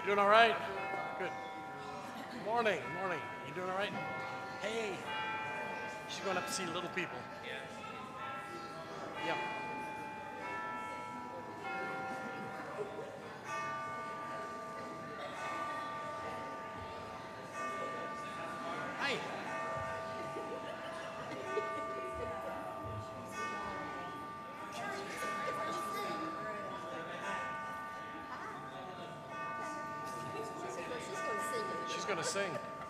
Doing all right? Good. Morning, morning. You doing all right? Hey. She's going up to see little people. Yeah. Hi. She's going to sing.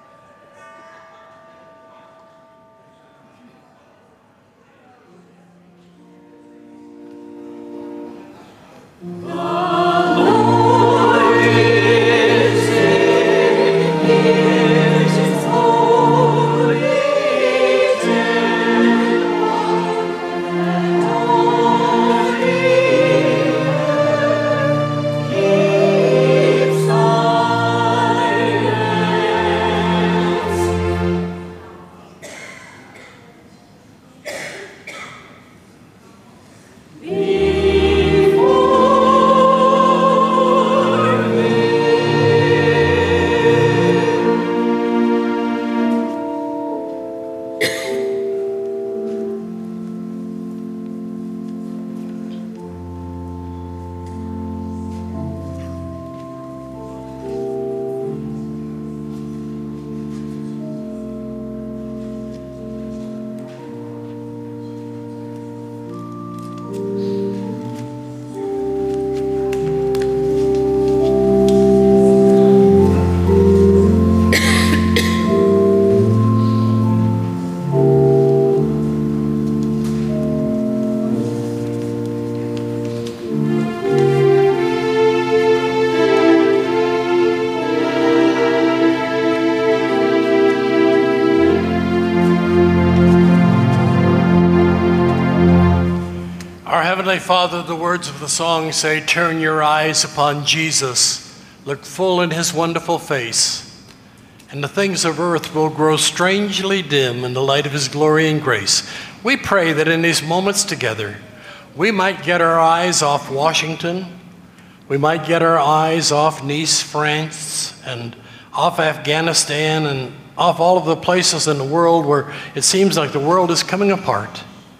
Heavenly Father, the words of the song say, turn your eyes upon Jesus, look full in his wonderful face, and the things of earth will grow strangely dim in the light of his glory and grace. We pray that in these moments together, we might get our eyes off Washington, we might get our eyes off Nice, France, and off Afghanistan, and off all of the places in the world where it seems like the world is coming apart.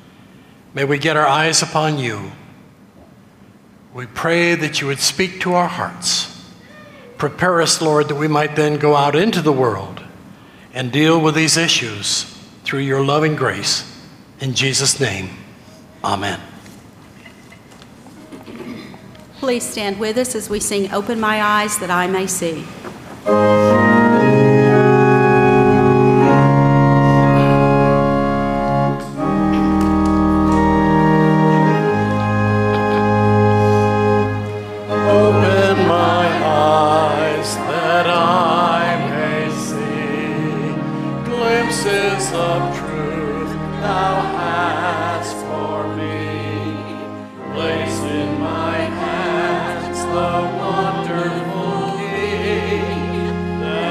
May we get our eyes upon you. We pray that you would speak to our hearts. Prepare us, Lord, that we might then go out into the world and deal with these issues through your loving grace. In Jesus' name, amen. Please stand with us as we sing Open My Eyes That I May See. That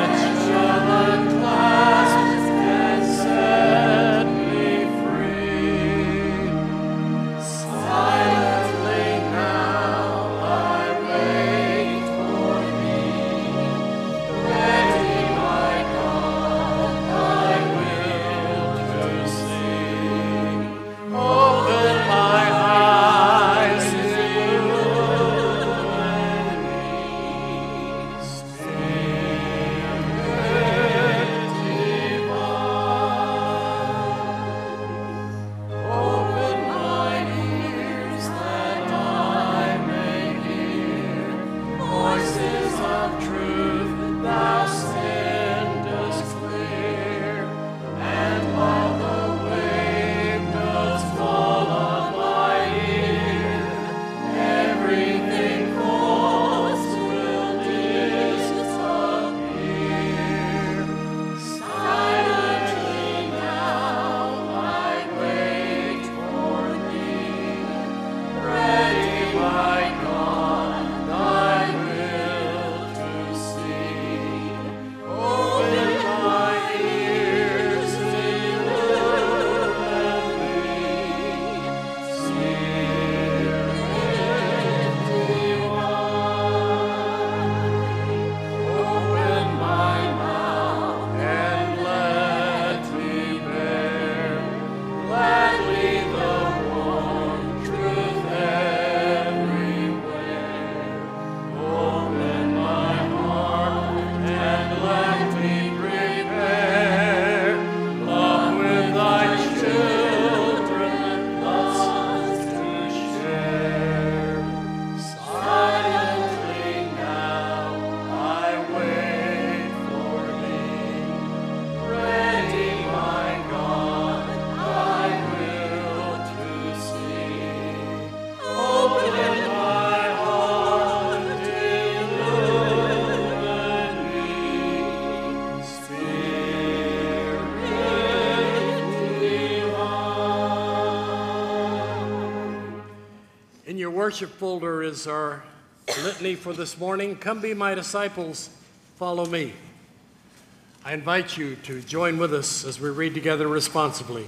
worship folder is our litany for this morning. Come be my disciples, follow me. I invite you to join with us as we read together responsibly.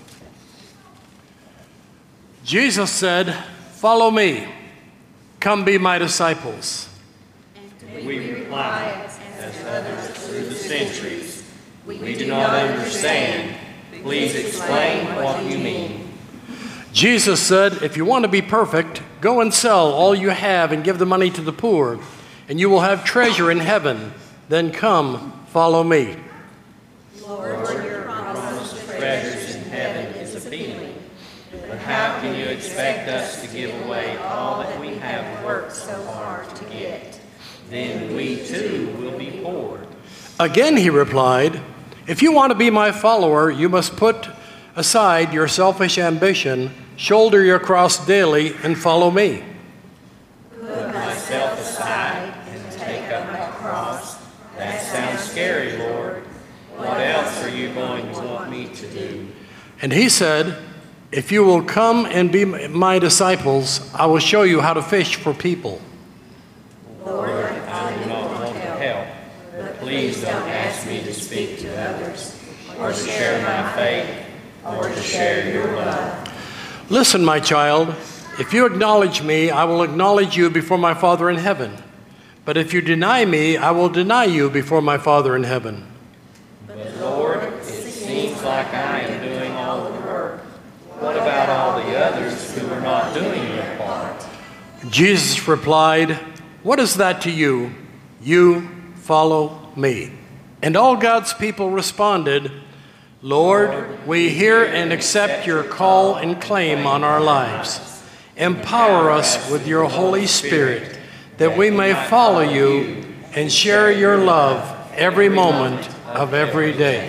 Jesus said, "Follow me. Come be my disciples." And we reply, as others through the centuries, we do not understand. Please explain what you mean. Jesus said, "If you want to be perfect, go and sell all you have and give the money to the poor, and you will have treasure in heaven. Then come, follow me." Lord, your promise of treasures in heaven is appealing. But how can you expect us to give away all that we have worked so hard to get? Then we too will be poor. Again he replied, "If you want to be my follower, you must put aside your selfish ambition, shoulder your cross daily, and follow me." Put myself aside and take up my cross. That sounds scary, Lord. What else are you going to want me to do? And he said, "If you will come and be my disciples, I will show you how to fish for people." Lord, I do not want to help, but please don't ask me to speak to others, or to share my faith, or to share your love. Listen, my child, if you acknowledge me, I will acknowledge you before my Father in heaven. But if you deny me, I will deny you before my Father in heaven. But Lord, it seems like I am doing all the work. What about all the others who are not doing their part? Jesus replied, "What is that to you? You follow me." And all God's people responded, "Lord, we hear and accept your call and claim on our lives. Empower us with your Holy Spirit that we may follow you and share your love every moment of every day."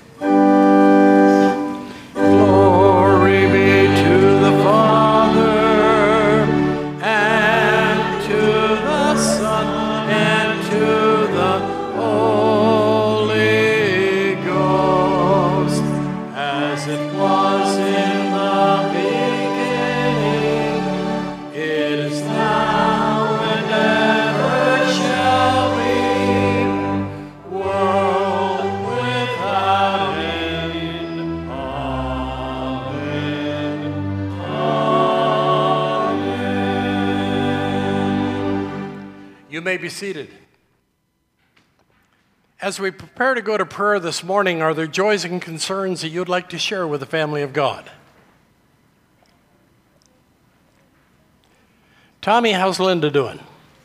Glory be to the Father, and to the Son, and to the Holy Ghost, as it was in the beginning, it is now, and ever shall be, world without end. Amen. Amen. You may be seated. As we prepare to go to prayer this morning, are there joys and concerns that you'd like to share with the family of God? Tommy, how's Linda doing?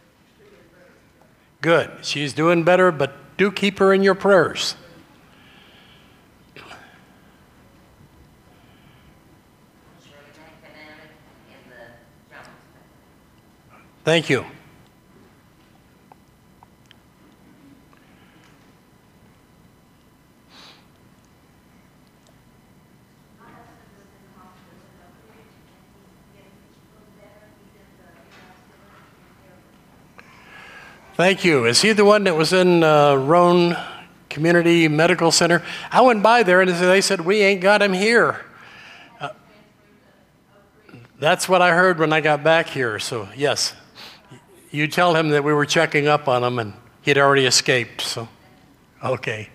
Good. She's doing better, but do keep her in your prayers. Thank you. Thank you. Is he the one that was in Roan Community Medical Center? I went by there and they said, "We ain't got him here." That's what I heard when I got back here. So, yes, you tell him that we were checking up on him and he'd already escaped. So, okay.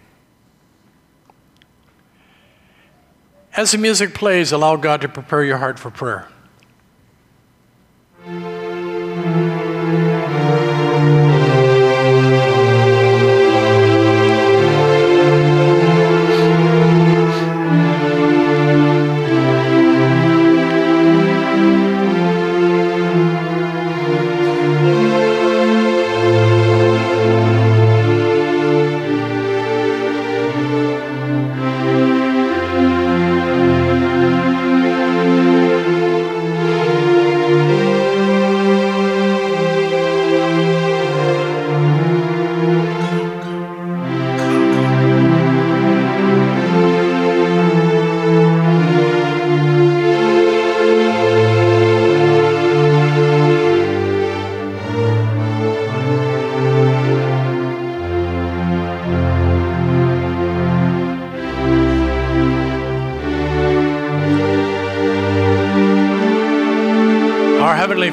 As the music plays, allow God to prepare your heart for prayer.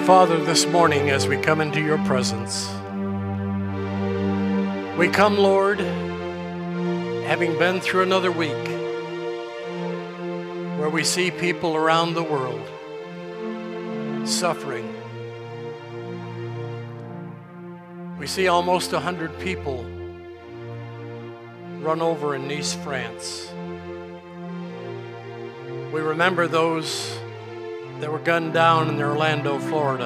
Father, this morning as we come into your presence, we come, Lord, having been through another week where we see people around the world suffering. We see almost 100 people run over in Nice, France. We remember those that were gunned down in Orlando, Florida.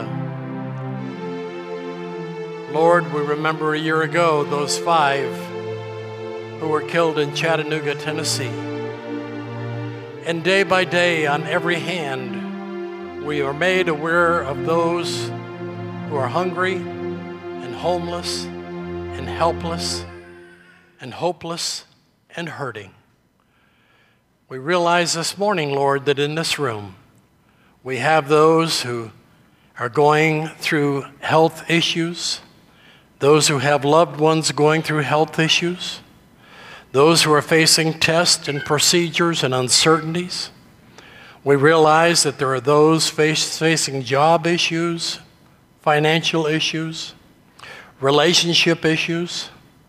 Lord, we remember a year ago those 5 who were killed in Chattanooga, Tennessee. And day by day, on every hand, we are made aware of those who are hungry and homeless and helpless and hopeless and hurting. We realize this morning, Lord, that in this room, we have those who are going through health issues, those who have loved ones going through health issues, those who are facing tests and procedures and uncertainties. We realize that there are those facing job issues, financial issues, relationship issues.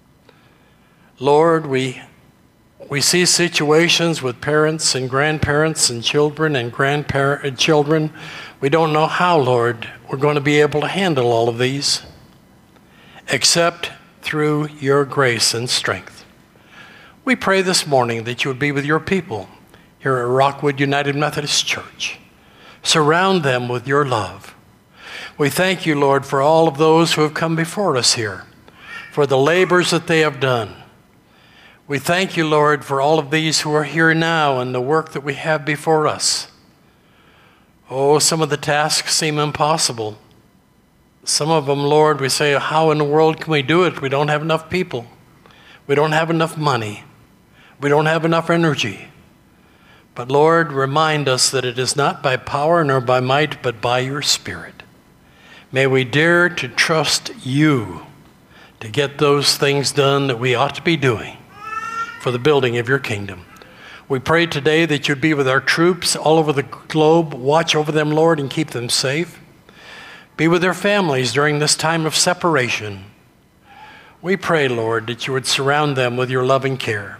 Lord, we see situations with parents and grandparents and children and children. We don't know how, Lord, we're going to be able to handle all of these, except through your grace and strength. We pray this morning that you would be with your people here at Rockwood United Methodist Church. Surround them with your love. We thank you, Lord, for all of those who have come before us here, for the labors that they have done. We thank you, Lord, for all of these who are here now and the work that we have before us. Oh, some of the tasks seem impossible. Some of them, Lord, we say, how in the world can we do it? We don't have enough people. We don't have enough money. We don't have enough energy. But Lord, remind us that it is not by power nor by might, but by your Spirit. May we dare to trust you to get those things done that we ought to be doing for the building of your kingdom. We pray today that you'd be with our troops all over the globe. Watch over them, Lord, and keep them safe. Be with their families during this time of separation. We pray, Lord, that you would surround them with your loving care.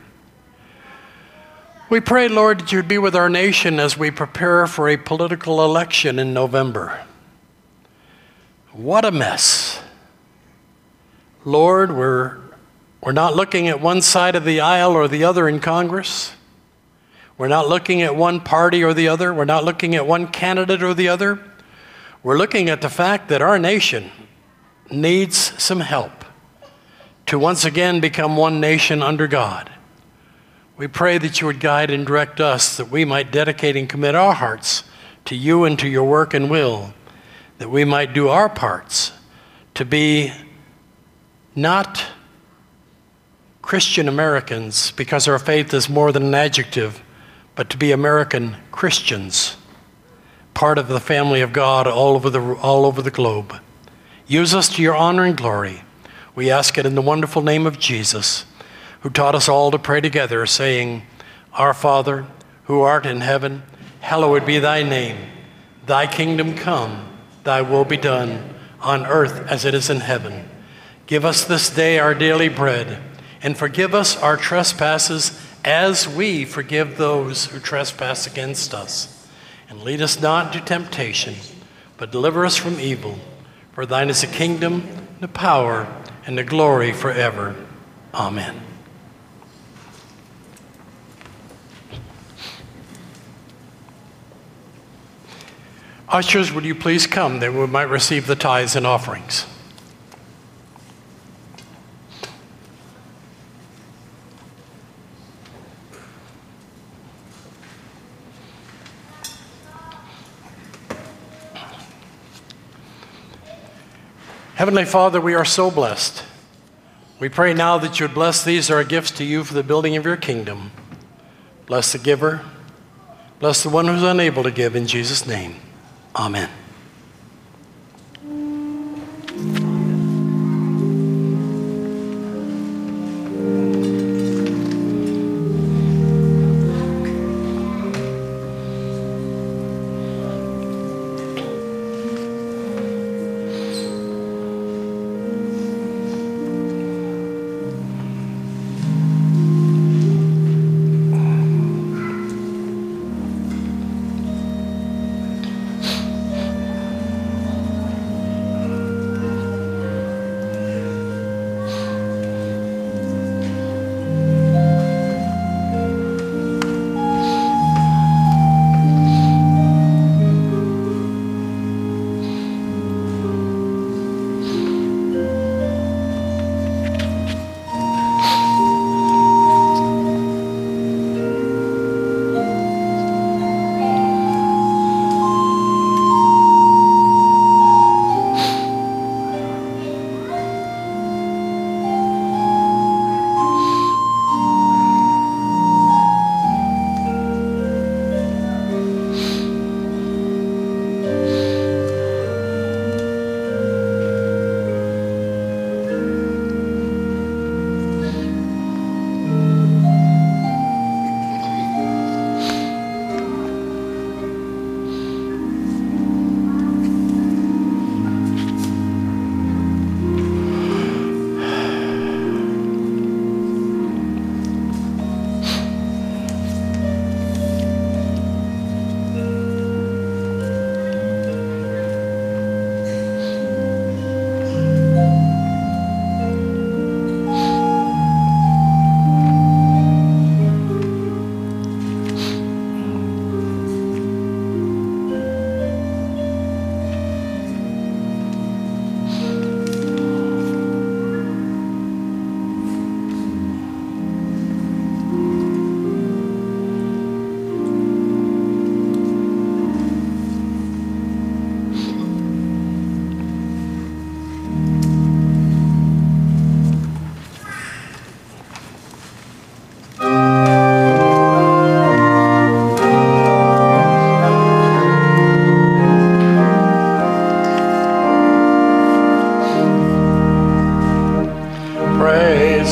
We pray, Lord, that you'd be with our nation as we prepare for a political election in November. What a mess. Lord, we're not looking at one side of the aisle or the other in Congress. We're not looking at one party or the other. We're not looking at one candidate or the other. We're looking at the fact that our nation needs some help to once again become one nation under God. We pray that you would guide and direct us, that we might dedicate and commit our hearts to you and to your work and will, that we might do our parts to be not Christian Americans, because our faith is more than an adjective, but to be American Christians, part of the family of God all over the globe. Use us to your honor and glory. We ask it in the wonderful name of Jesus, who taught us all to pray together, saying, Our Father, who art in heaven, hallowed be thy name. Thy kingdom come, thy will be done, on earth as it is in heaven. Give us this day our daily bread, and forgive us our trespasses as we forgive those who trespass against us. And lead us not into temptation, but deliver us from evil. For thine is the kingdom, the power, and the glory forever. Amen. Ushers, would you please come that we might receive the tithes and offerings? Heavenly Father, we are so blessed. We pray now that you would bless these, our gifts to you for the building of your kingdom. Bless the giver. Bless the one who's unable to give, in Jesus' name. Amen.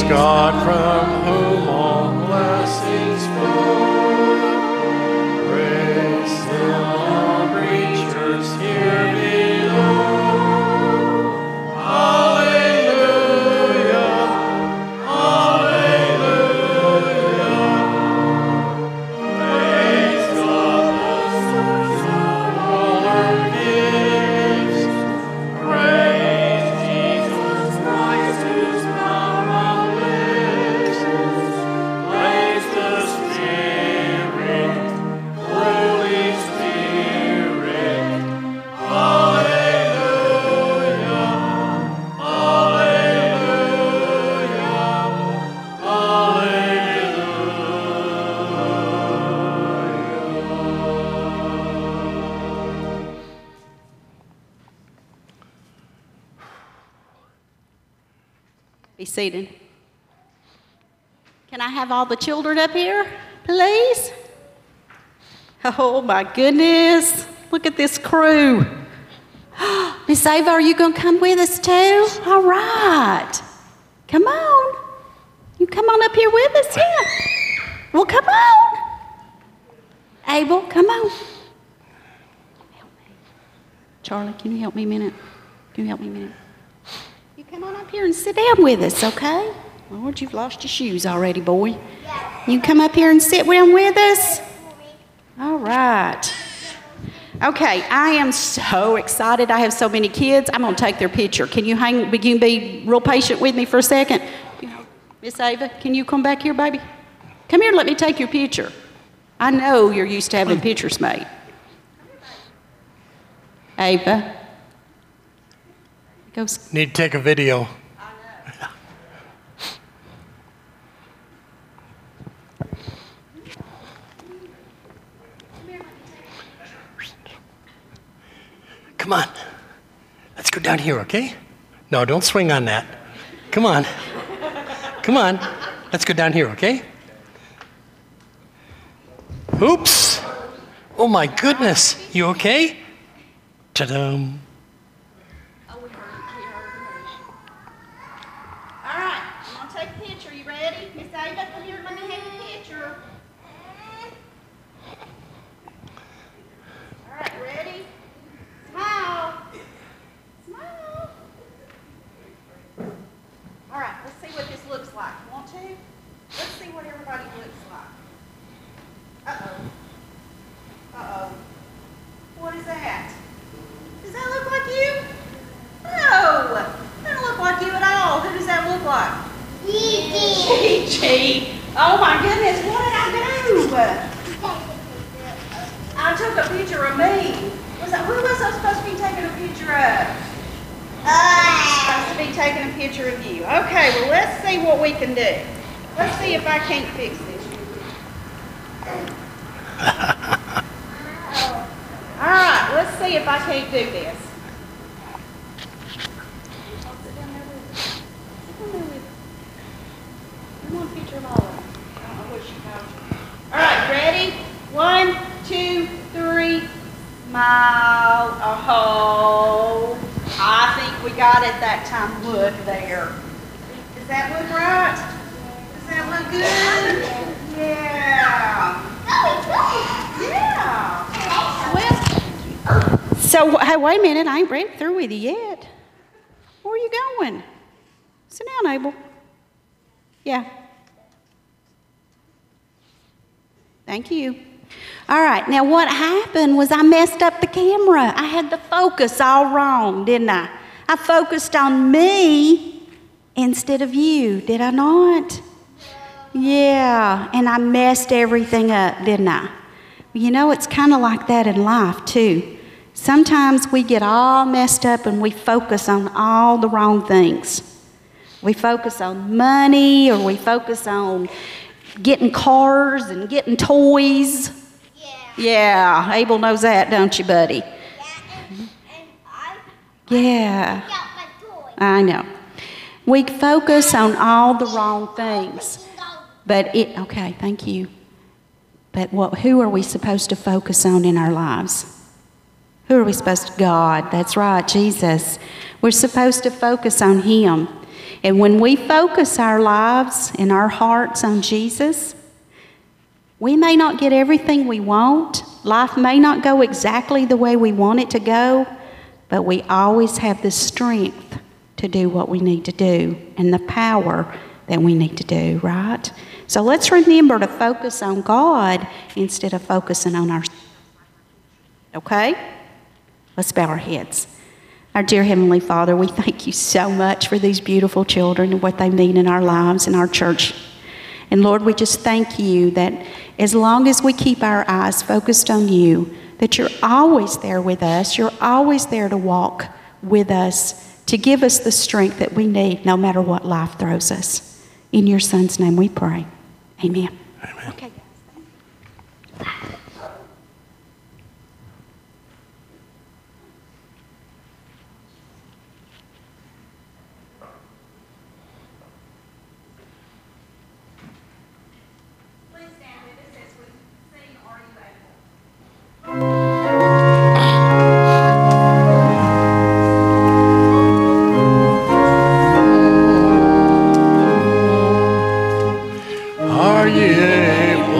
Praise God from whom all blessings flow. Praise Him, all creatures here below. Hallelujah, hallelujah. Praise God, the source of all our gifts. Praise Jesus Christ, whose mouth lips. Praise the Spirit, Holy Spirit. Hallelujah, hallelujah, hallelujah. Be seated. Can I have all the children up here, please? Oh, my goodness. Look at this crew. Miss Ava, are you going to come with us too? All right. Come on. You come on up here with us, yeah. Well, come on. Abel, come on. Help me. Charlie, can you help me a minute? Can you help me a minute? You come on up here and sit down with us, okay? Lord, you've lost your shoes already, boy. You come up here and sit down with us? All right. Okay, I am so excited. I have so many kids. I'm going to take their picture. Can you be real patient with me for a second? Miss Ava, can you come back here, baby? Come here and let me take your picture. I know you're used to having pictures made. Ava. Goes. Need to take a video. Come on. Let's go down here, okay? No, don't swing on that. Come on. Come on. Let's go down here, okay? Oops. Oh my goodness. You okay? Ta-dum. All right, I'm going to take a picture. You ready? Miss Ava, come here and let me have your picture. All right, ready? Smile. Smile. All right, let's see what this looks like. You want to? Let's see what everybody looks like. Uh-oh. Uh-oh. What is that? Does that look like you? No. That doesn't look like you at all. Who does that look like? Gigi. Oh my goodness, what did I do? I took a picture of me. Who was I supposed to be taking a picture of? Supposed to be taking a picture of you. Okay, well let's see what we can do. Let's see if I can't fix this. All right, let's see if I can't do this. Come on, picture of all of them. I don't know what she calls you. All right, ready? 1, 2, 3. Smile. Oh, I think we got it that time. Look there. Does that look right? Does that look good? Yeah. Yeah. Well, so, hey, wait a minute. I ain't ready through with you yet. Where are you going? Sit down, Abel. Yeah. Thank you. All right. Now, what happened was I messed up the camera. I had the focus all wrong, didn't I? I focused on me instead of you, did I not? Yeah. And I messed everything up, didn't I? You know, it's kind of like that in life, too. Sometimes we get all messed up and we focus on all the wrong things. We focus on money, or we focus on getting cars and getting toys. Yeah, Abel knows that, don't you, buddy? Yeah, I know. We focus on all the wrong things. But okay, thank you. But who are we supposed to focus on in our lives? Who are we supposed to? God, that's right, Jesus. We're supposed to focus on Him. And when we focus our lives and our hearts on Jesus, we may not get everything we want. Life may not go exactly the way we want it to go, but we always have the strength to do what we need to do and the power that we need to do, right? So let's remember to focus on God instead of focusing on ourselves. Okay? Let's bow our heads. Our dear Heavenly Father, we thank you so much for these beautiful children and what they mean in our lives and our church. And Lord, we just thank you that as long as we keep our eyes focused on you, that you're always there with us. You're always there to walk with us, to give us the strength that we need no matter what life throws us. In your Son's name we pray. Amen. Amen. Okay. Are ye able?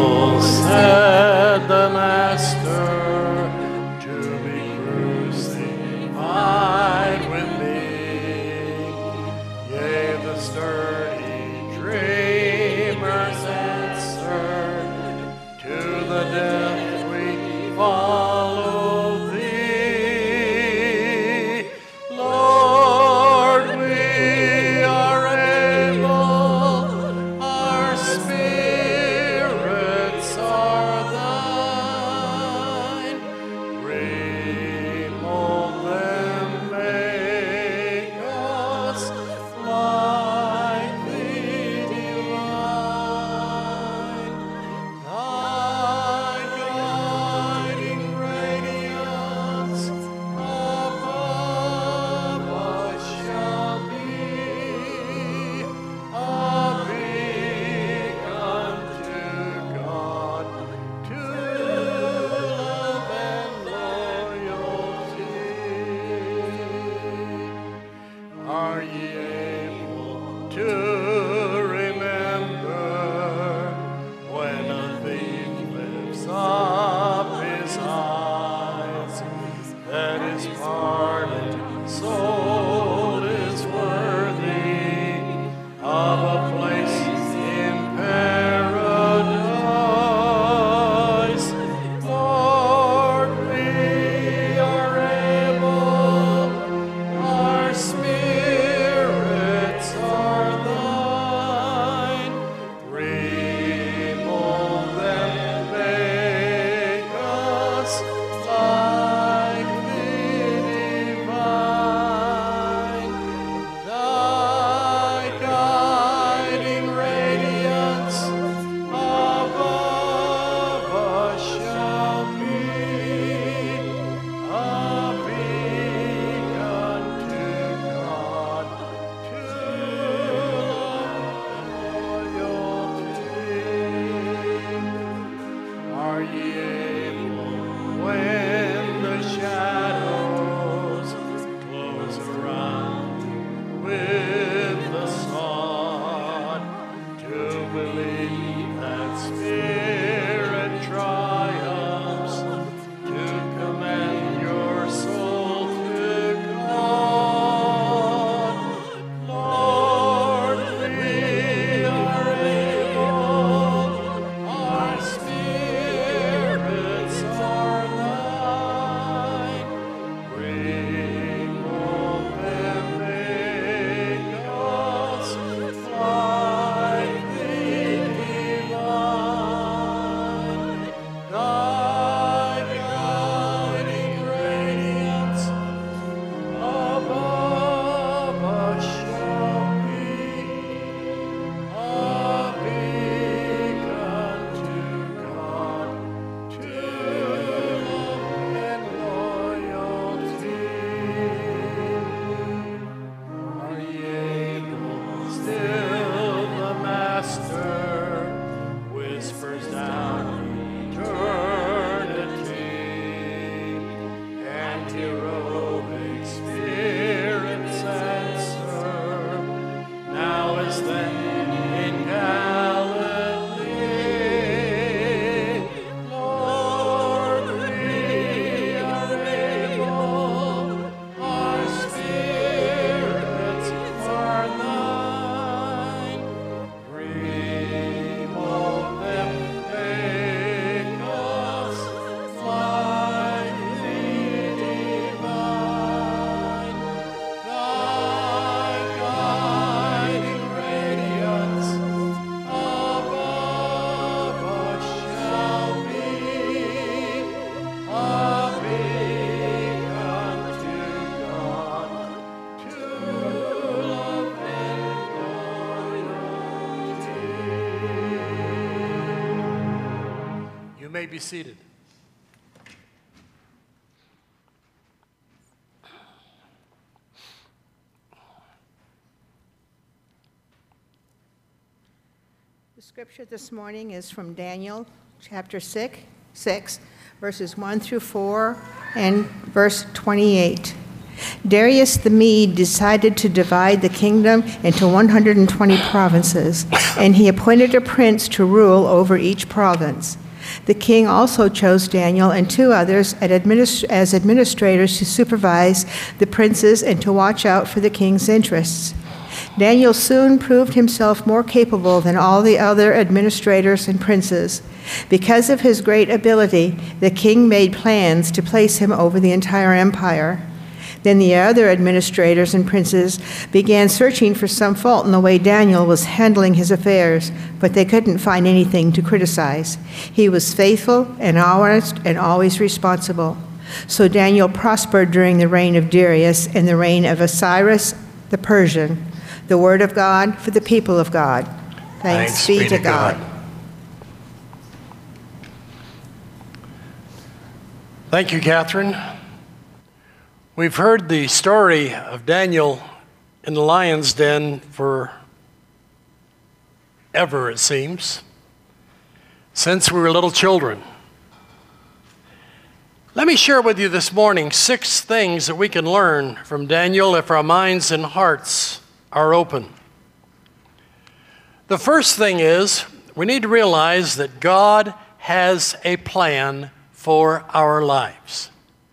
was then in Galilee. Lord, we are able, our spirits are thine. Remove them, make us like thee divine. Thy guiding radiance above us shall be a beacon to God, to love and loyalty. You may be seated. The scripture this morning is from Daniel chapter 6, verses 1 through 4 and verse 28. Darius the Mede decided to divide the kingdom into 120 provinces, and he appointed a prince to rule over each province. The king also chose Daniel and 2 others as administrators to supervise the princes and to watch out for the king's interests. Daniel soon proved himself more capable than all the other administrators and princes. Because of his great ability, the king made plans to place him over the entire empire. Then the other administrators and princes began searching for some fault in the way Daniel was handling his affairs, but they couldn't find anything to criticize. He was faithful and honest and always responsible. So Daniel prospered during the reign of Darius and the reign of Cyrus the Persian. The word of God for the people of God. Thanks be to God. Thank you, Catherine. We've heard the story of Daniel in the lion's den for ever, it seems, since we were little children. Let me share with you this morning 6 things that we can learn from Daniel if our minds and hearts are open. The first thing is we need to realize that God has a plan for our lives.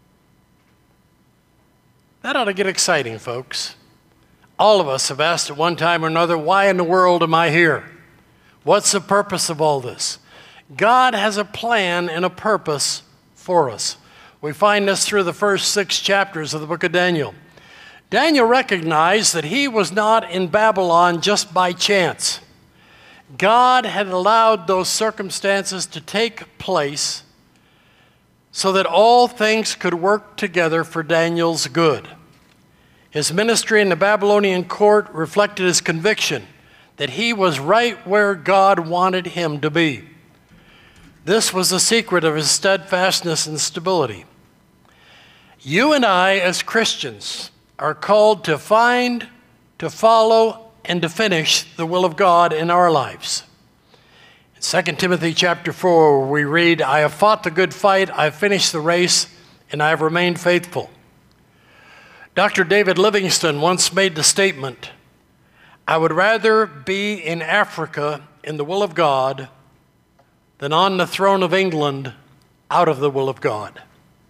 That ought to get exciting, folks. All of us have asked at one time or another, why in the world am I here? What's the purpose of all this? God has a plan and a purpose for us. We find this through the first 6 chapters of the book of Daniel. Daniel recognized that he was not in Babylon just by chance. God had allowed those circumstances to take place so that all things could work together for Daniel's good. His ministry in the Babylonian court reflected his conviction that he was right where God wanted him to be. This was the secret of his steadfastness and stability. You and I, as Christians, are called to find, to follow, and to finish the will of God in our lives. In 2 Timothy chapter 4, we read, I have fought the good fight, I have finished the race, and I have remained faithful. Dr. David Livingstone once made the statement, I would rather be in Africa in the will of God than on the throne of England out of the will of God.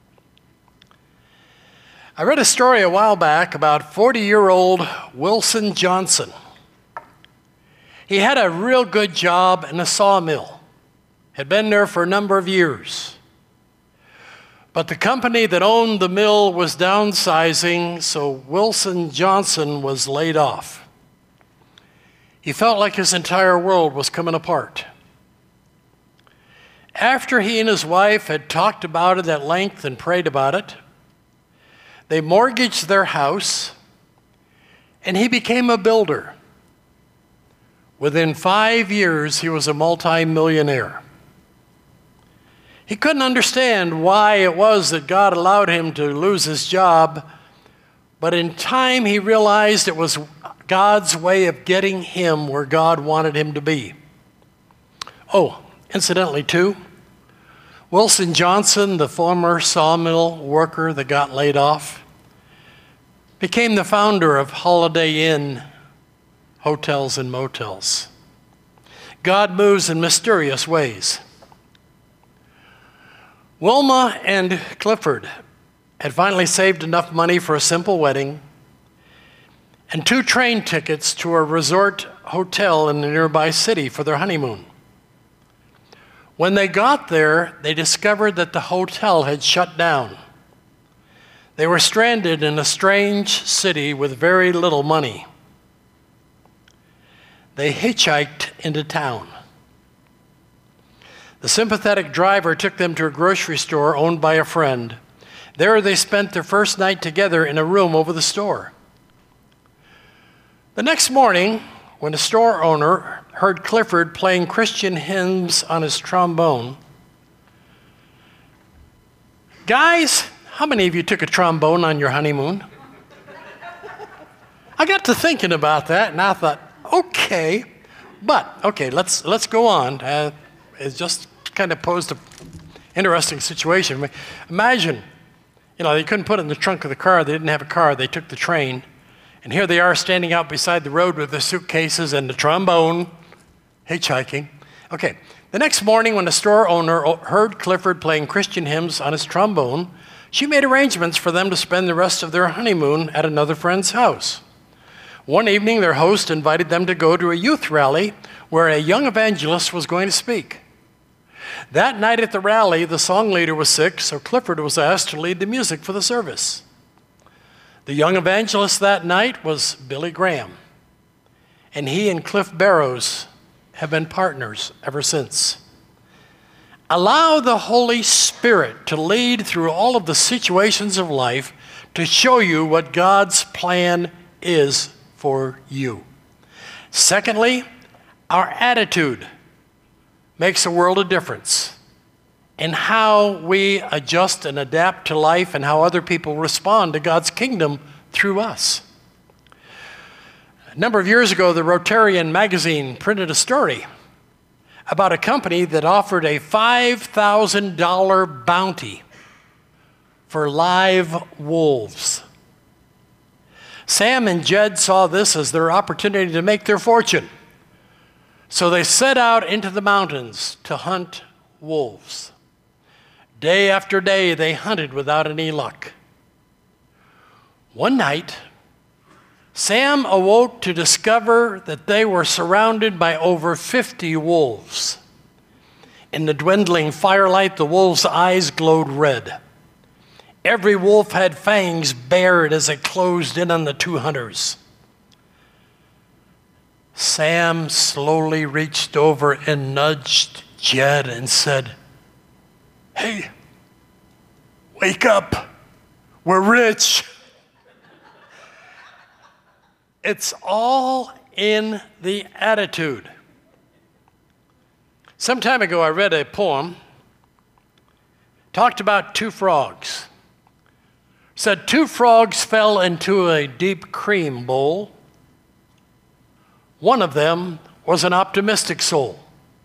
I read a story a while back about 40-year-old Wilson Johnson. He had a real good job in a sawmill, had been there for a number of years. But the company that owned the mill was downsizing, so Wilson Johnson was laid off. He felt like his entire world was coming apart. After he and his wife had talked about it at length and prayed about it, they mortgaged their house, and he became a builder. Within 5 years, he was a multi-millionaire. He couldn't understand why it was that God allowed him to lose his job, but in time he realized it was God's way of getting him where God wanted him to be. Oh, incidentally too, Wilson Johnson, the former sawmill worker that got laid off, became the founder of Holiday Inn hotels and motels. God moves in mysterious ways. Wilma and Clifford had finally saved enough money for a simple wedding and 2 train tickets to a resort hotel in the nearby city for their honeymoon. When they got there, they discovered that the hotel had shut down. They were stranded in a strange city with very little money. They hitchhiked into town. The sympathetic driver took them to a grocery store owned by a friend. There they spent their first night together in a room over the store. The next morning, when the store owner heard Clifford playing Christian hymns on his trombone, guys, how many of you took a trombone on your honeymoon? I got to thinking about that, and I thought, okay, let's go on. It just kind of posed an interesting situation. Imagine, they couldn't put it in the trunk of the car. They didn't have a car. They took the train. And here they are standing out beside the road with their suitcases and the trombone, hitchhiking. Okay, the next morning when the store owner heard Clifford playing Christian hymns on his trombone, she made arrangements for them to spend the rest of their honeymoon at another friend's house. One evening, their host invited them to go to a youth rally where a young evangelist was going to speak. That night at the rally, the song leader was sick, so Clifford was asked to lead the music for the service. The young evangelist that night was Billy Graham, and he and Cliff Barrows have been partners ever since. Allow the Holy Spirit to lead through all of the situations of life to show you what God's plan is for you. Secondly, our attitude makes a world of difference in how we adjust and adapt to life and how other people respond to God's kingdom through us. A number of years ago, the Rotarian magazine printed a story about a company that offered a $5,000 bounty for live wolves. Sam and Jed saw this as their opportunity to make their fortune. So they set out into the mountains to hunt wolves. Day after day, they hunted without any luck. One night, Sam awoke to discover that they were surrounded by over 50 wolves. In the dwindling firelight, the wolves' eyes glowed red. Every wolf had fangs bared as it closed in on the 2 hunters. Sam slowly reached over and nudged Jed and said, "Hey, wake up. We're rich." It's all in the attitude. Some time ago, I read a poem, talked about 2 frogs. Said 2 frogs fell into a deep cream bowl. One of them was an optimistic soul.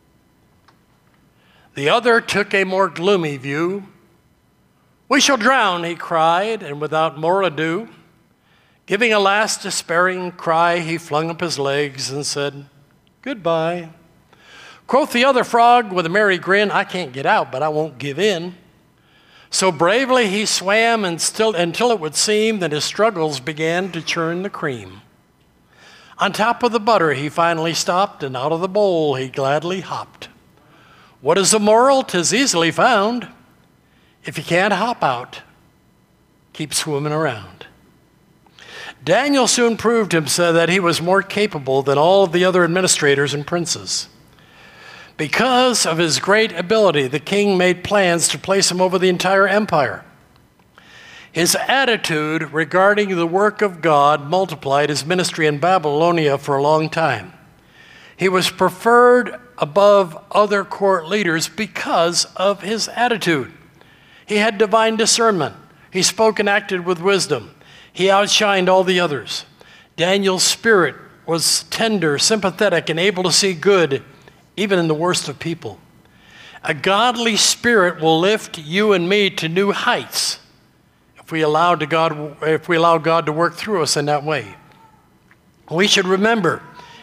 The other took a more gloomy view. "We shall drown," he cried, and without more ado, giving a last despairing cry, he flung up his legs and said, "Goodbye." Quoth the other frog with a merry grin, "I can't get out, but I won't give in." So bravely he swam until it would seem that his struggles began to churn the cream. On top of the butter he finally stopped, and out of the bowl he gladly hopped. What is the moral? 'Tis easily found. If you can't hop out, keep swimming around. Daniel soon proved himself that he was more capable than all of the other administrators and princes. Because of his great ability, the king made plans to place him over the entire empire. His attitude regarding the work of God multiplied his ministry in Babylonia for a long time. He was preferred above other court leaders because of his attitude. He had divine discernment. He spoke and acted with wisdom. He outshined all the others. Daniel's spirit was tender, sympathetic, and able to see good even in the worst of people. A godly spirit will lift you and me to new heights if we allow God to work through us in that way. We should remember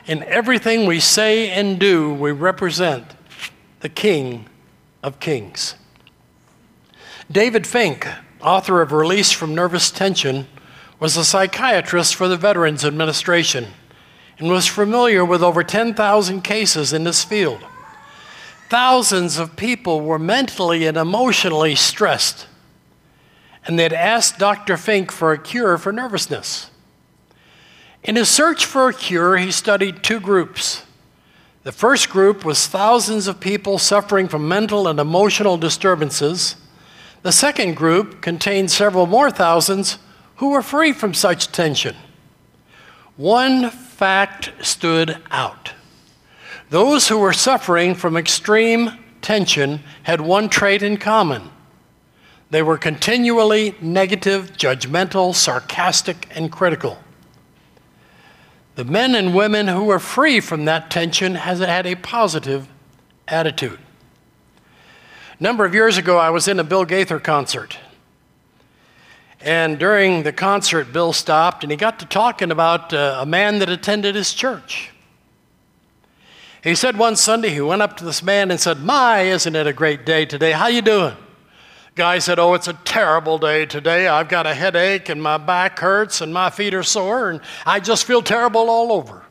in everything we say and do, we represent the King of Kings. David Fink, author of Release from Nervous Tension, was a psychiatrist for the Veterans Administration and was familiar with over 10,000 cases in this field. Thousands of people were mentally and emotionally stressed, and they'd asked Dr. Fink for a cure for nervousness. In his search for a cure, he studied two groups. The first group was thousands of people suffering from mental and emotional disturbances. The second group contained several more thousands who were free from such tension. One fact stood out. Those who were suffering from extreme tension had one trait in common. They were continually negative, judgmental, sarcastic, and critical. The men and women who were free from that tension had a positive attitude. A number of years ago, I was in a Bill Gaither concert. And during the concert, Bill stopped and he got to talking about a man that attended his church. He said one Sunday he went up to this man and said, "My, isn't it a great day today? How you doing?" Guy said, "Oh, it's a terrible day today. I've got a headache and my back hurts and my feet are sore and I just feel terrible all over."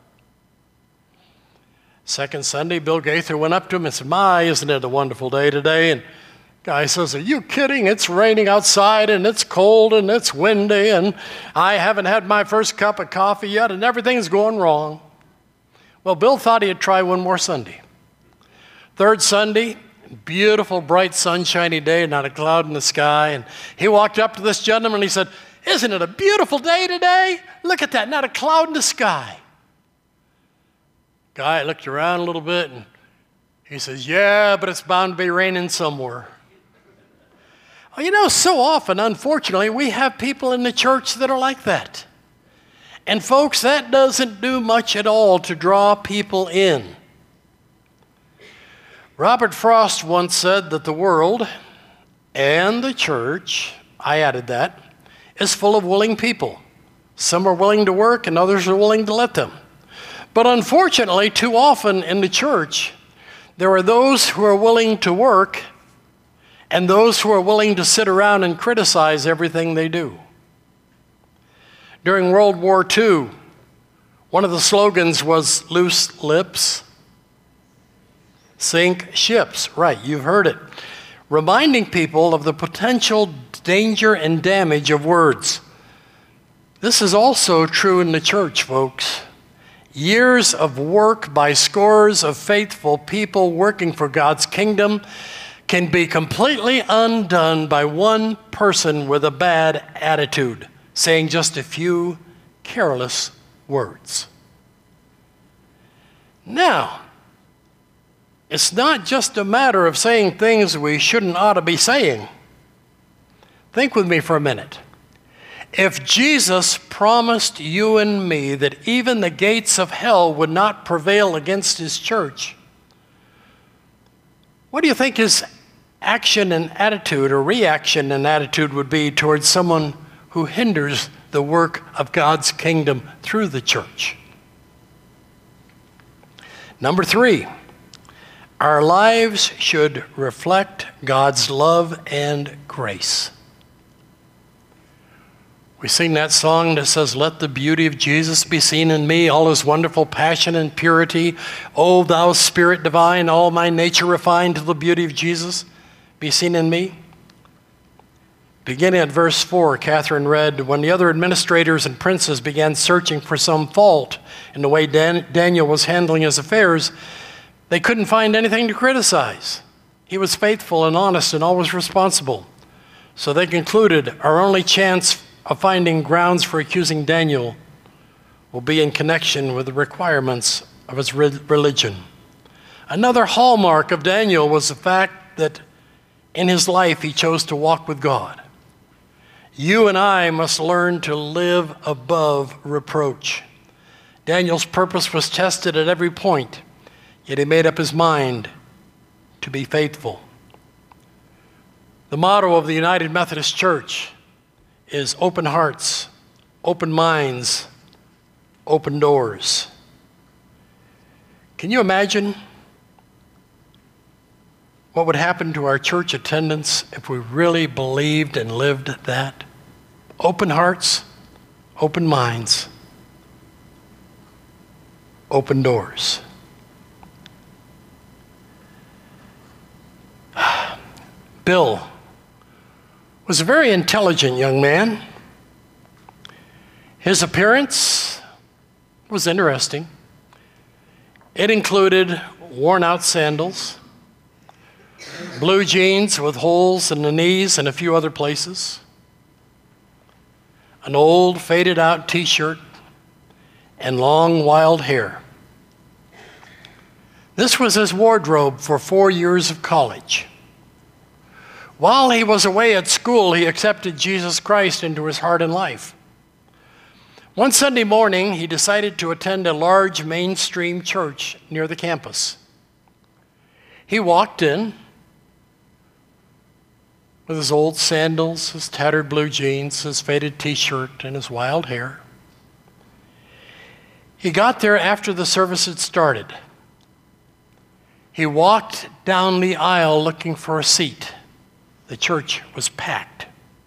Second Sunday, Bill Gaither went up to him and said, "My, isn't it a wonderful day today?" And guy says, "Are you kidding? It's raining outside and it's cold and it's windy and I haven't had my first cup of coffee yet and everything's going wrong." Well, Bill thought he'd try one more Sunday. Third Sunday, beautiful, bright, sunshiny day, not a cloud in the sky. And he walked up to this gentleman and he said, "Isn't it a beautiful day today? Look at that, not a cloud in the sky." Guy looked around a little bit and he says, "Yeah, but it's bound to be raining somewhere." Well, you know, so often, unfortunately, we have people in the church that are like that. And folks, that doesn't do much at all to draw people in. Robert Frost once said that the world and the church, I added that, is full of willing people. Some are willing to work and others are willing to let them. But unfortunately, too often in the church, there are those who are willing to work and those who are willing to sit around and criticize everything they do. During World War II, one of the slogans was "Loose lips sink ships." Right, you've heard it. Reminding people of the potential danger and damage of words. This is also true in the church, folks. Years of work by scores of faithful people working for God's kingdom can be completely undone by one person with a bad attitude, saying just a few careless words. Now, it's not just a matter of saying things we shouldn't ought to be saying. Think with me for a minute. If Jesus promised you and me that even the gates of hell would not prevail against his church, what do you think his action and attitude or reaction and attitude would be towards someone who hinders the work of God's kingdom through the church? Number 3, our lives should reflect God's love and grace. We sing that song that says, "Let the beauty of Jesus be seen in me, all his wonderful passion and purity. O thou Spirit divine, all my nature refined to the beauty of Jesus be seen in me." Beginning at verse 4, Catherine read, "When the other administrators and princes began searching for some fault in the way Daniel was handling his affairs, they couldn't find anything to criticize. He was faithful and honest and always responsible. So they concluded our only chance of finding grounds for accusing Daniel will be in connection with the requirements of his religion." Another hallmark of Daniel was the fact that in his life he chose to walk with God. You and I must learn to live above reproach. Daniel's purpose was tested at every point, yet he made up his mind to be faithful. The motto of the United Methodist Church is open hearts, open minds, open doors. Can you imagine what would happen to our church attendance if we really believed and lived that? Open hearts, open minds, open doors. Bill was a very intelligent young man. His appearance was interesting. It included worn-out sandals, blue jeans with holes in the knees and a few other places, an old faded-out t-shirt, and long wild hair. This was his wardrobe for 4 years of college. While he was away at school, he accepted Jesus Christ into his heart and life. One Sunday morning, he decided to attend a large mainstream church near the campus. He walked in with his old sandals, his tattered blue jeans, his faded t-shirt, and his wild hair. He got there after the service had started. He walked down the aisle looking for a seat. The church was packed.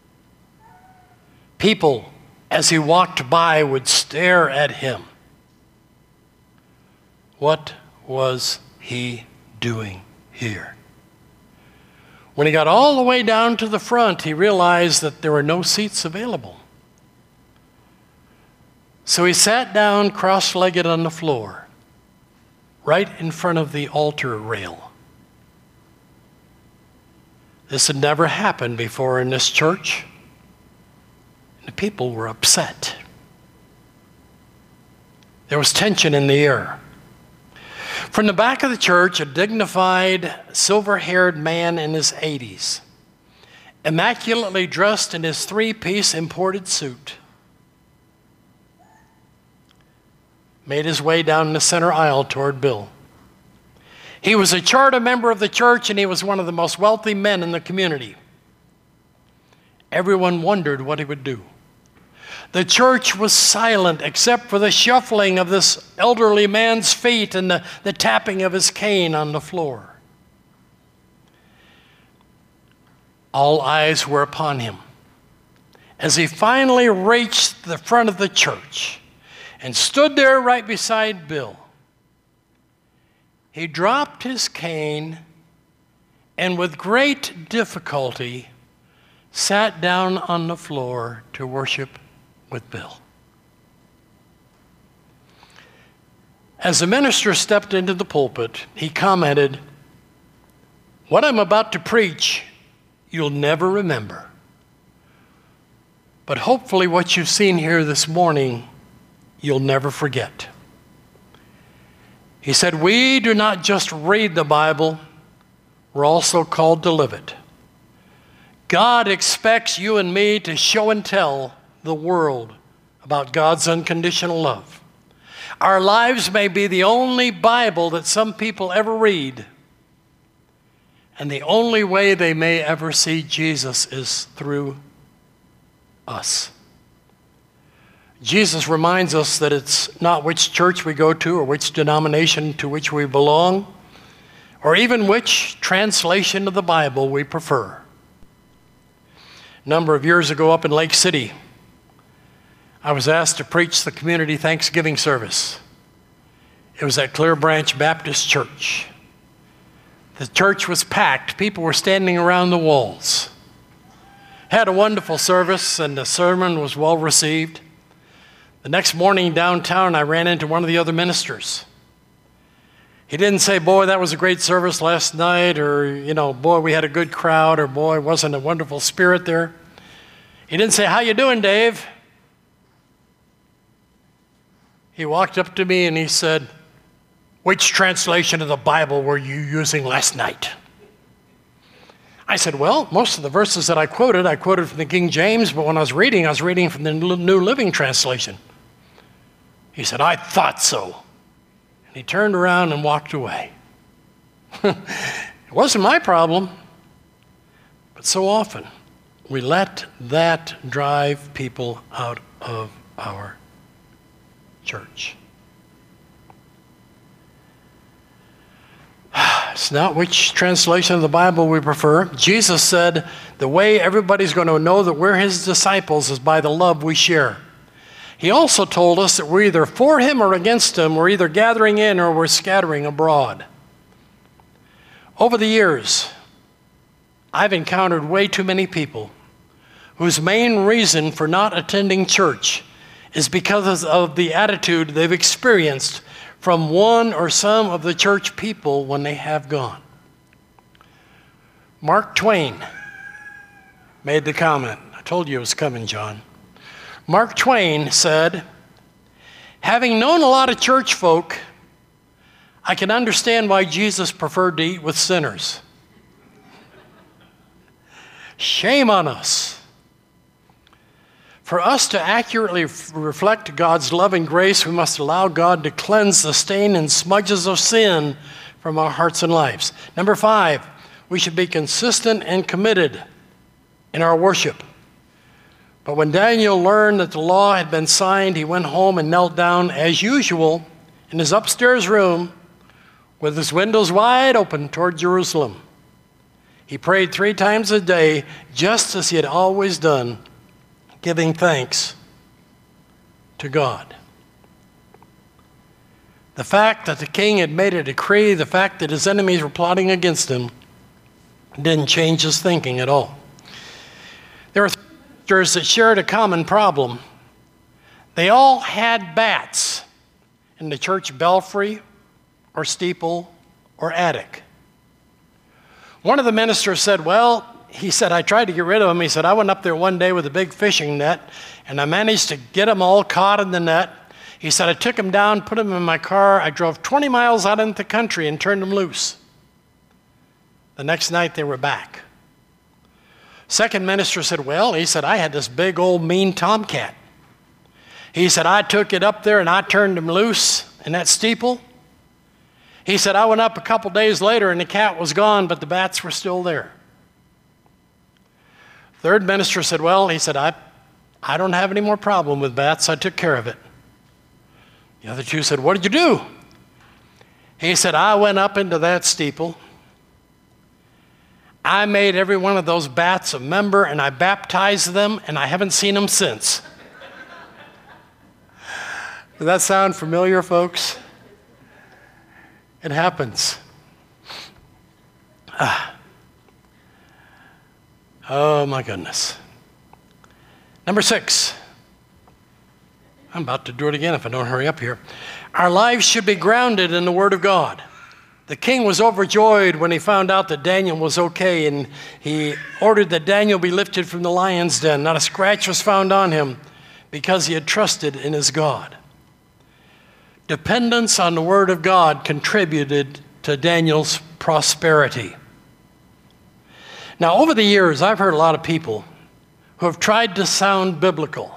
People, as he walked by, would stare at him. What was he doing here? When he got all the way down to the front, he realized that there were no seats available. So he sat down cross-legged on the floor, right in front of the altar rail. This had never happened before in this church, and the people were upset. There was tension in the air. From the back of the church, a dignified, silver-haired man in his 80s, immaculately dressed in his three-piece imported suit, made his way down the center aisle toward Bill. He was a charter member of the church, and he was one of the most wealthy men in the community. Everyone wondered what he would do. The church was silent except for the shuffling of this elderly man's feet and the tapping of his cane on the floor. All eyes were upon him as he finally reached the front of the church and stood there right beside Bill. He dropped his cane and with great difficulty sat down on the floor to worship with Bill. As the minister stepped into the pulpit, he commented, "What I'm about to preach, you'll never remember. But hopefully what you've seen here this morning, you'll never forget." He said, "We do not just read the Bible, we're also called to live it. God expects you and me to show and tell the world about God's unconditional love. Our lives may be the only Bible that some people ever read, and the only way they may ever see Jesus is through us." Jesus reminds us that it's not which church we go to or which denomination to which we belong, or even which translation of the Bible we prefer. A number of years ago up in Lake City, I was asked to preach the community Thanksgiving service. It was at Clear Branch Baptist Church. The church was packed. People were standing around the walls. Had a wonderful service, and the sermon was well received. The next morning downtown, I ran into one of the other ministers. He didn't say, "Boy, that was a great service last night," or, "Boy, we had a good crowd," or, "Boy, wasn't a wonderful spirit there." He didn't say, "How you doing, Dave?" He walked up to me and he said, "Which translation of the Bible were you using last night?" I said, "Well, most of the verses that I quoted from the King James, but when I was reading from the New Living Translation." He said, "I thought so." And he turned around and walked away. It wasn't my problem, but so often we let that drive people out of our church. It's not which translation of the Bible we prefer. Jesus said the way everybody's going to know that we're his disciples is by the love we share. He also told us that we're either for him or against him. We're either gathering in or we're scattering abroad. Over the years, I've encountered way too many people whose main reason for not attending church is because of the attitude they've experienced from one or some of the church people when they have gone. Mark Twain made the comment. I told you it was coming, John. Mark Twain said, "Having known a lot of church folk, I can understand why Jesus preferred to eat with sinners." Shame on us. For us to accurately reflect God's love and grace, we must allow God to cleanse the stain and smudges of sin from our hearts and lives. Number 5, we should be consistent and committed in our worship. But when Daniel learned that the law had been signed, he went home and knelt down as usual in his upstairs room with his windows wide open toward Jerusalem. He prayed 3 times a day, just as he had always done, giving thanks to God. The fact that the king had made a decree, the fact that his enemies were plotting against him, didn't change his thinking at all. There were 3 ministers that shared a common problem. They all had bats in the church belfry or steeple or attic. One of the ministers said, he said, I tried to get rid of them. He said, I went up there one day with a big fishing net, and I managed to get them all caught in the net. He said, I took them down, put them in my car. I drove 20 miles out into the country and turned them loose. The next night, they were back. Second minister said, he said, I had this big old mean tomcat. He said, I took it up there and I turned him loose in that steeple. He said, I went up a couple days later and the cat was gone, but the bats were still there. Third minister said, he said, I don't have any more problem with bats. I took care of it. The other 2 said, what did you do? He said, I went up into that steeple. I made every one of those bats a member and I baptized them and I haven't seen them since. Does that sound familiar, folks? It happens. Oh my goodness. Number 6. I'm about to do it again if I don't hurry up here. Our lives should be grounded in the Word of God. The king was overjoyed when he found out that Daniel was okay, and he ordered that Daniel be lifted from the lion's den. Not a scratch was found on him because he had trusted in his God. Dependence on the Word of God contributed to Daniel's prosperity. Now, over the years, I've heard a lot of people who have tried to sound biblical,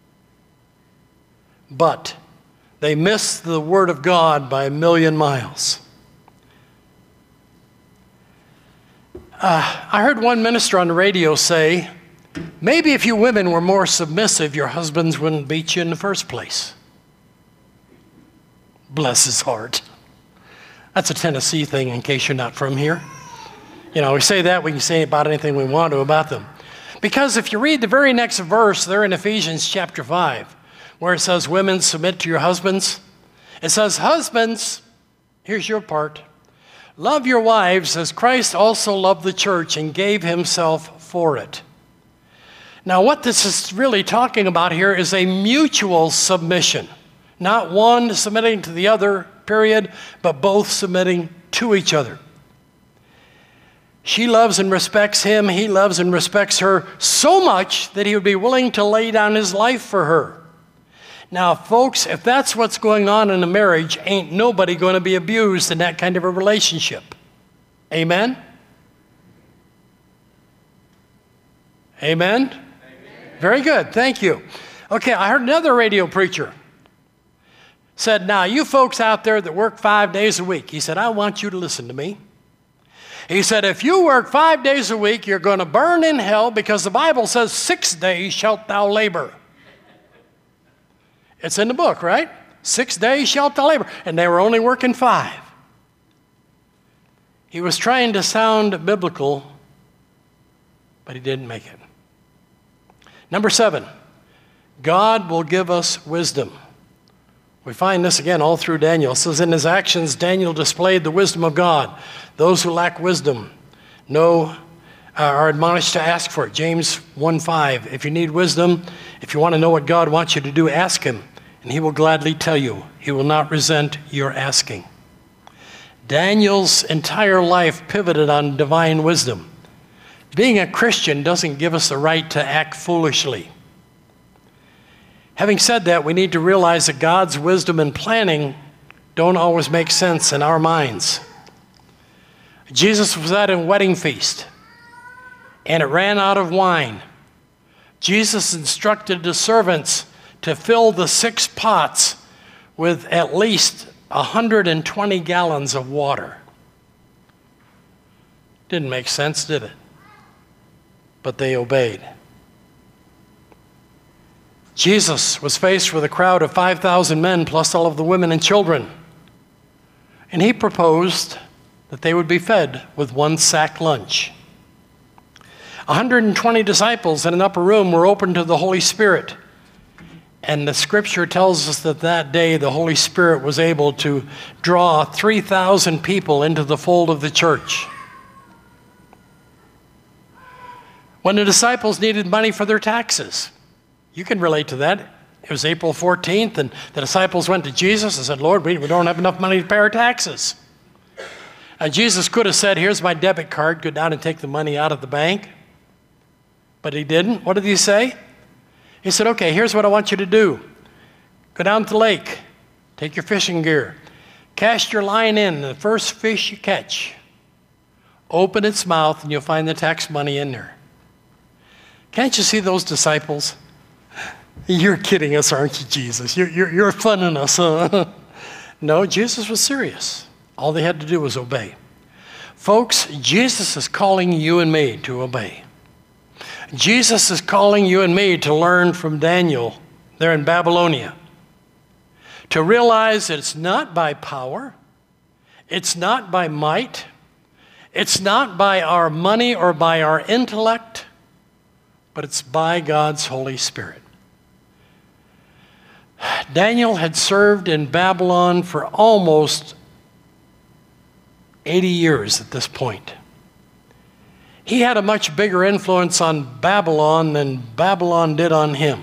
but they miss the Word of God by a million miles. I heard one minister on the radio say, maybe if you women were more submissive, your husbands wouldn't beat you in the first place. Bless his heart. That's a Tennessee thing in case you're not from here. You know, we say that, we can say about anything we want to about them. Because if you read the very next verse there in Ephesians chapter 5, where it says, women, submit to your husbands. It says, husbands, here's your part, love your wives as Christ also loved the church and gave himself for it. Now, what this is really talking about here is a mutual submission. Not one submitting to the other, period, but both submitting to each other. She loves and respects him. He loves and respects her so much that he would be willing to lay down his life for her. Now, folks, if that's what's going on in a marriage, ain't nobody going to be abused in that kind of a relationship. Amen? Amen? Amen. Very good. Thank you. Okay, I heard another radio preacher said, now, you folks out there that work 5 days a week, he said, I want you to listen to me. He said, if you work 5 days a week, you're going to burn in hell because the Bible says 6 days shalt thou labor. It's in the book, right? 6 days shalt thou labor. And they were only working 5. He was trying to sound biblical, but he didn't make it. Number 7, God will give us wisdom. We find this again all through Daniel. It says, in his actions, Daniel displayed the wisdom of God. Those who lack wisdom are admonished to ask for it. James 1:5. If you need wisdom, if you want to know what God wants you to do, ask him, and he will gladly tell you. He will not resent your asking. Daniel's entire life pivoted on divine wisdom. Being a Christian doesn't give us the right to act foolishly. Having said that, we need to realize that God's wisdom and planning don't always make sense in our minds. Jesus was at a wedding feast, and it ran out of wine. Jesus instructed the servants to fill the 6 pots with at least 120 gallons of water. Didn't make sense, did it? But they obeyed. Jesus was faced with a crowd of 5,000 men plus all of the women and children. And he proposed that they would be fed with 1 sack lunch. 120 disciples in an upper room were open to the Holy Spirit. And the scripture tells us that that day the Holy Spirit was able to draw 3,000 people into the fold of the church. When the disciples needed money for their taxes, you can relate to that. It was April 14th, and the disciples went to Jesus and said, Lord, we don't have enough money to pay our taxes. And Jesus could have said, here's my debit card, go down and take the money out of the bank. But he didn't. What did he say? He said, okay, here's what I want you to do. Go down to the lake, take your fishing gear, cast your line in, and the first fish you catch, open its mouth, and you'll find the tax money in there. Can't you see those disciples? You're kidding us, aren't you, Jesus? You're funning us, huh? No, Jesus was serious. All they had to do was obey. Folks, Jesus is calling you and me to obey. Jesus is calling you and me to learn from Daniel there in Babylonia. To realize that it's not by power, it's not by might, it's not by our money or by our intellect, but it's by God's Holy Spirit. Daniel had served in Babylon for almost 80 years at this point. He had a much bigger influence on Babylon than Babylon did on him.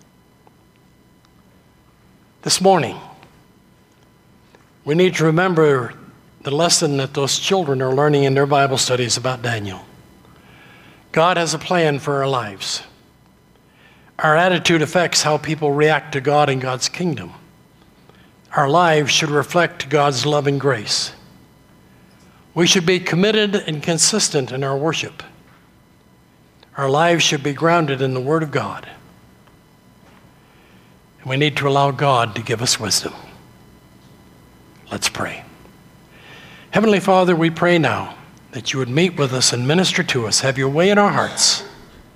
This morning, we need to remember the lesson that those children are learning in their Bible studies about Daniel. God has a plan for our lives. Our attitude affects how people react to God and God's kingdom. Our lives should reflect God's love and grace. We should be committed and consistent in our worship. Our lives should be grounded in the Word of God. And we need to allow God to give us wisdom. Let's pray. Heavenly Father, we pray now that you would meet with us and minister to us. Have your way in our hearts.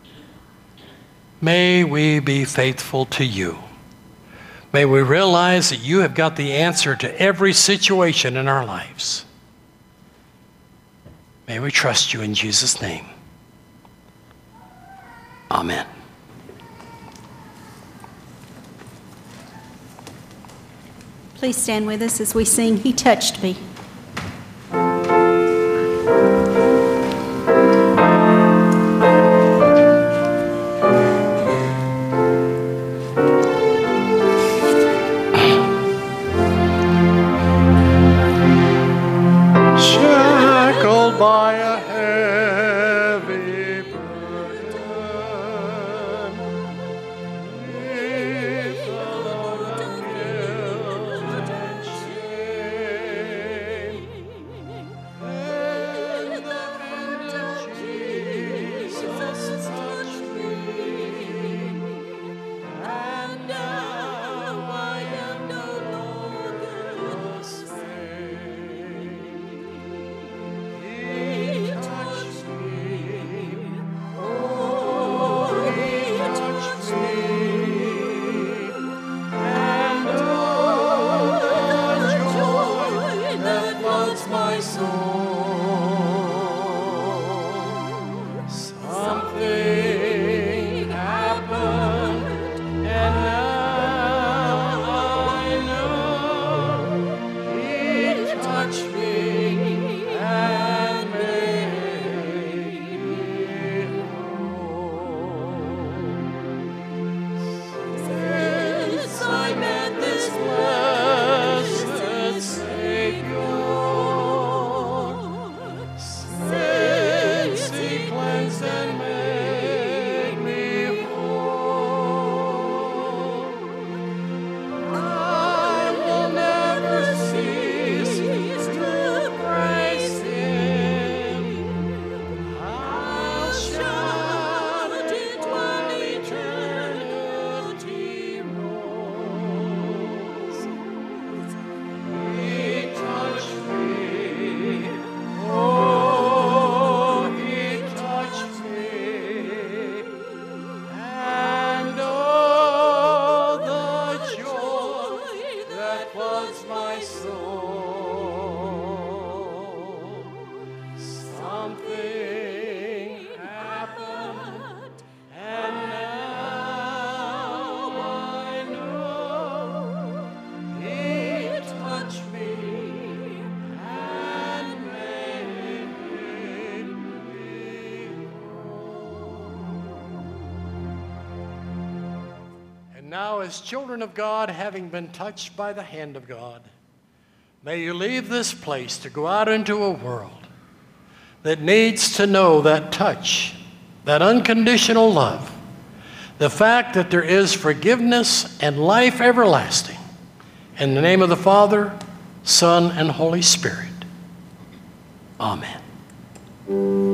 May we be faithful to you. May we realize that you have got the answer to every situation in our lives. May we trust you in Jesus' name. Amen. Please stand with us as we sing, He Touched Me. By a heavy burden, neath the load of guilt and floods my soul. Something happened, and now I know He touched me and made me whole. Since I met this blessed Savior, since He cleansed and made me whole, I will never cease to praise Him. I'll shout it while eternity rolls. He touched me, oh, He touched me, and oh, the joy that floods my soul. Something happened, and now I know He touched me and made me whole. And now, as children of God, having been touched by the hand of God, may you leave this place to go out into a world that needs to know that touch, that unconditional love, the fact that there is forgiveness and life everlasting. In the name of the Father, Son, and Holy Spirit. Amen.